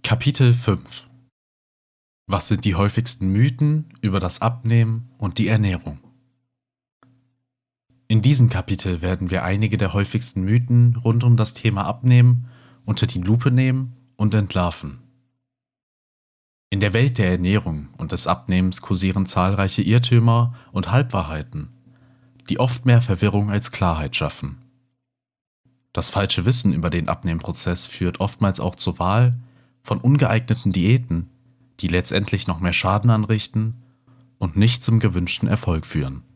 Kapitel 5: Was sind die häufigsten Mythen über das Abnehmen und die Ernährung? In diesem Kapitel werden wir einige der häufigsten Mythen rund um das Thema Abnehmen unter die Lupe nehmen und entlarven. In der Welt der Ernährung und des Abnehmens kursieren zahlreiche Irrtümer und Halbwahrheiten, die oft mehr Verwirrung als Klarheit schaffen. Das falsche Wissen über den Abnehmprozess führt oftmals auch zur Wahl von ungeeigneten Diäten, die letztendlich noch mehr Schaden anrichten und nicht zum gewünschten Erfolg führen.